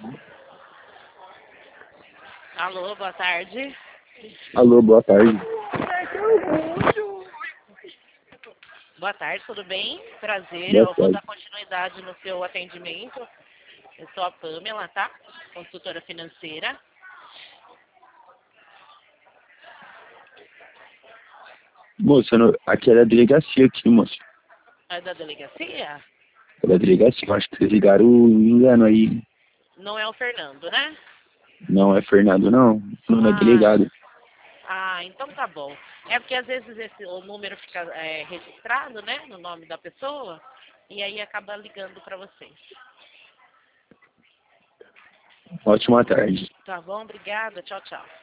Alô, boa tarde. Alô, boa tarde. Boa tarde, tudo bem? Prazer, Boa eu vou tarde. dar continuidade no seu atendimento. Eu sou a Pamela, tá? Consultora financeira. Moça, aqui é da delegacia aqui, moça. É da delegacia? É da delegacia, eu acho que vocês ligaram o engano aí. Não é o Fernando, né? Não é Fernando, não. O nome é Ah, delegado. então tá bom. É porque às vezes o número fica registrado, né? No nome da pessoa. E aí acaba ligando pra vocês. Ótima tarde. Tá bom? Obrigada. Tchau, tchau.